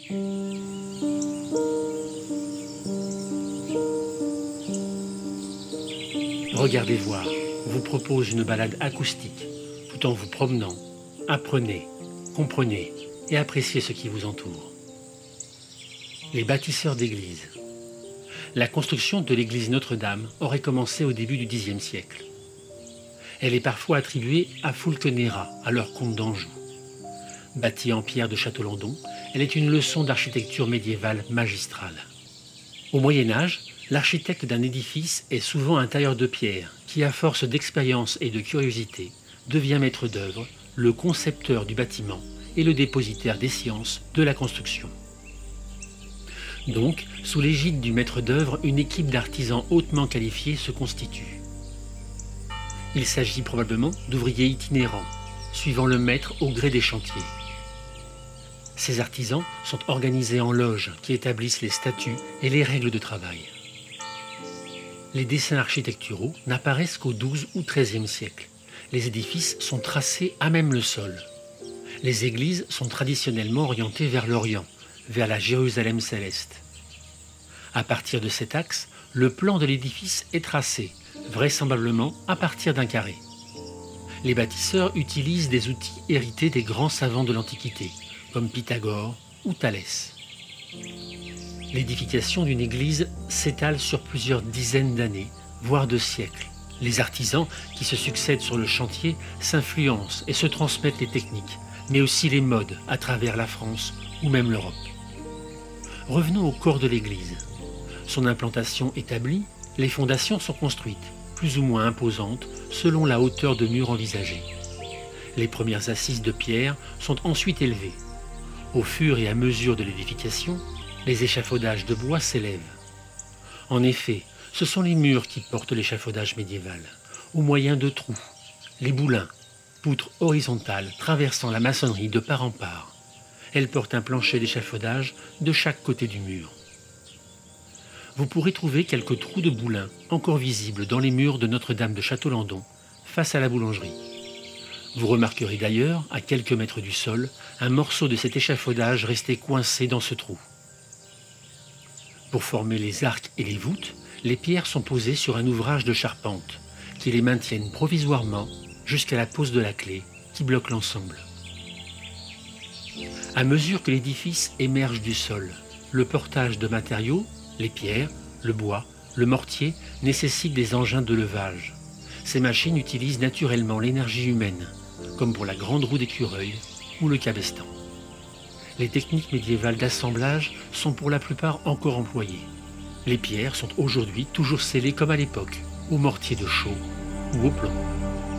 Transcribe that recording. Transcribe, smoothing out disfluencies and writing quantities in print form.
Regardez voir, on vous propose une balade acoustique. Tout en vous promenant, apprenez, comprenez et appréciez ce qui vous entoure. Les bâtisseurs d'églises. La construction de l'église Notre-Dame aurait commencé au début du Xe siècle. Elle est parfois attribuée à Fulconera, alors comte d'Anjou. Bâtie en pierre de Château-Landon, elle est une leçon d'architecture médiévale magistrale. Au Moyen-Âge, l'architecte d'un édifice est souvent un tailleur de pierre qui, à force d'expérience et de curiosité, devient maître d'œuvre, le concepteur du bâtiment et le dépositaire des sciences de la construction. Donc, sous l'égide du maître d'œuvre, une équipe d'artisans hautement qualifiés se constitue. Il s'agit probablement d'ouvriers itinérants, suivant le maître au gré des chantiers. Ces artisans sont organisés en loges qui établissent les statuts et les règles de travail. Les dessins architecturaux n'apparaissent qu'au XII ou XIIIe siècle. Les édifices sont tracés à même le sol. Les églises sont traditionnellement orientées vers l'Orient, vers la Jérusalem céleste. À partir de cet axe, le plan de l'édifice est tracé, vraisemblablement à partir d'un carré. Les bâtisseurs utilisent des outils hérités des grands savants de l'Antiquité, comme Pythagore ou Thalès. L'édification d'une église s'étale sur plusieurs dizaines d'années, voire de siècles. Les artisans qui se succèdent sur le chantier s'influencent et se transmettent les techniques, mais aussi les modes à travers la France ou même l'Europe. Revenons au corps de l'église. Son implantation établie, les fondations sont construites, plus ou moins imposantes, selon la hauteur de mur envisagée. Les premières assises de pierre sont ensuite élevées. Au fur et à mesure de l'édification, les échafaudages de bois s'élèvent. En effet, ce sont les murs qui portent l'échafaudage médiéval, au moyen de trous, les boulins, poutres horizontales traversant la maçonnerie de part en part. Elles portent un plancher d'échafaudage de chaque côté du mur. Vous pourrez trouver quelques trous de boulins encore visibles dans les murs de Notre-Dame de Château-Landon, face à la boulangerie. Vous remarquerez d'ailleurs, à quelques mètres du sol, un morceau de cet échafaudage resté coincé dans ce trou. Pour former les arcs et les voûtes, les pierres sont posées sur un ouvrage de charpente, qui les maintiennent provisoirement jusqu'à la pose de la clé qui bloque l'ensemble. À mesure que l'édifice émerge du sol, le portage de matériaux, les pierres, le bois, le mortier nécessitent des engins de levage. Ces machines utilisent naturellement l'énergie humaine, comme pour la grande roue d'écureuil ou le cabestan. Les techniques médiévales d'assemblage sont pour la plupart encore employées. Les pierres sont aujourd'hui toujours scellées comme à l'époque, au mortier de chaux ou au plomb.